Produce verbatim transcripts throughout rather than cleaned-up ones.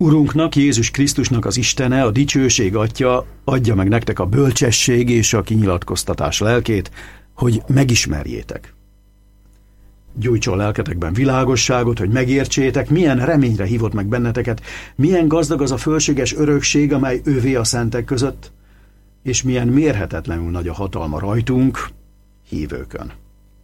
Urunknak, Jézus Krisztusnak az Istene, a dicsőség Atya adja meg nektek a bölcsesség és a kinyilatkoztatás lelkét, hogy megismerjétek. Gyújtson lelketekben világosságot, hogy megértsétek, milyen reményre hívott meg benneteket, milyen gazdag az a fölséges örökség, amely ővé a szentek között, és milyen mérhetetlenül nagy a hatalma rajtunk, hívőkön.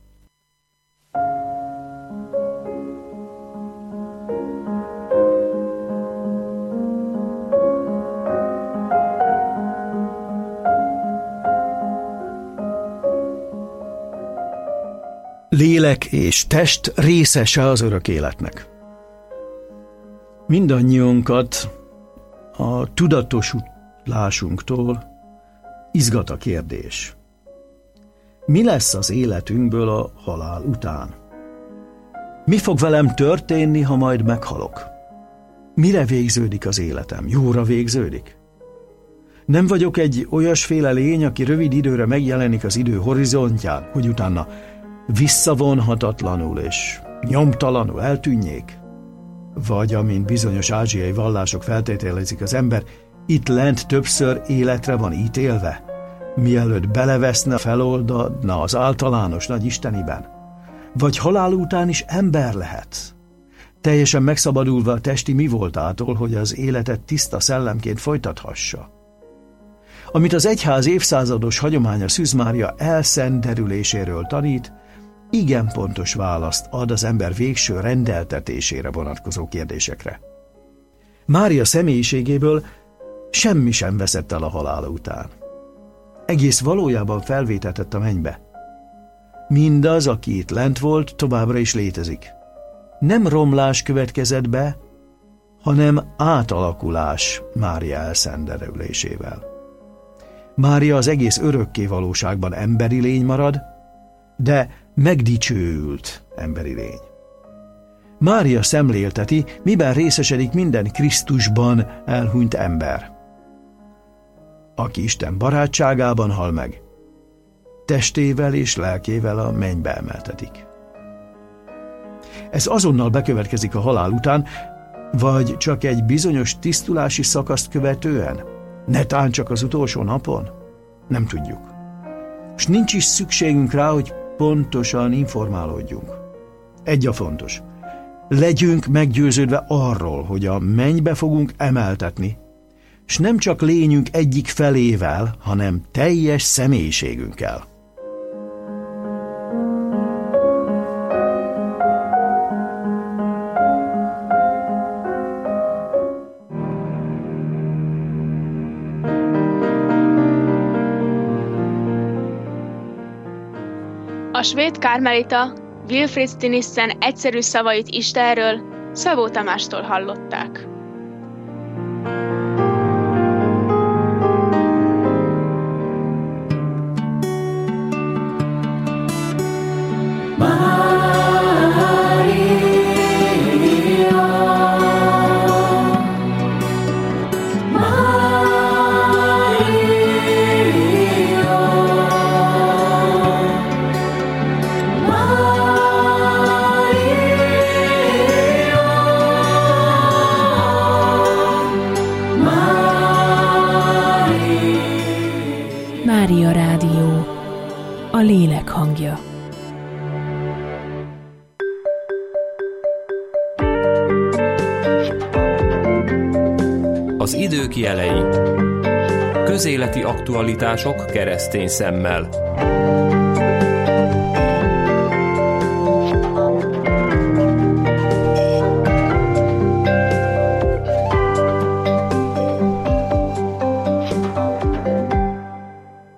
Lélek és test részese az örök életnek. Mindannyiunkat a tudatosulásunktól izgat a kérdés. Mi lesz az életünkből a halál után? Mi fog velem történni, ha majd meghalok? Mire végződik az életem? Jóra végződik? Nem vagyok egy olyasféle lény, aki rövid időre megjelenik az idő horizontján, hogy utána visszavonhatatlanul és nyomtalanul eltűnjék? Vagy, amint bizonyos ázsiai vallások feltételezik, az ember itt lent többször életre van ítélve, mielőtt beleveszne, feloldadna az általános nagy isteniben? Vagy halál után is ember lehet, teljesen megszabadulva a testi mi voltától, hogy az életet tiszta szellemként folytathassa? Amit az egyház évszázados hagyománya Szűz Mária elszenderüléséről tanít, igen pontos választ ad az ember végső rendeltetésére vonatkozó kérdésekre. Mária személyiségéből semmi sem veszett el a halála után. Egész valójában felvétetett a mennybe. Mindaz, aki itt lent volt, továbbra is létezik. Nem romlás következett be, hanem átalakulás Mária elszenderülésével. Mária az egész örökké valóságban emberi lény marad, de megdicsőült emberi lény. Mária szemlélteti, miben részesedik minden Krisztusban elhunyt ember. Aki Isten barátságában hal meg, testével és lelkével a mennybe emeltetik. Ez azonnal bekövetkezik a halál után, vagy csak egy bizonyos tisztulási szakaszt követően? Netán csak az utolsó napon? Nem tudjuk. És nincs is szükségünk rá, hogy pontosan informálódjunk. Egy a fontos. Legyünk meggyőződve arról, hogy a mennybe fogunk emeltetni, és nem csak lényünk egyik felével, hanem teljes személyiségünkkel. A svéd kármelita Wilfrid Stinissen egyszerű szavait Istenről Szabó Tamástól hallották. Mária Rádió, a lélek hangja. Az idők jelei. Közéleti aktualitások keresztény szemmel.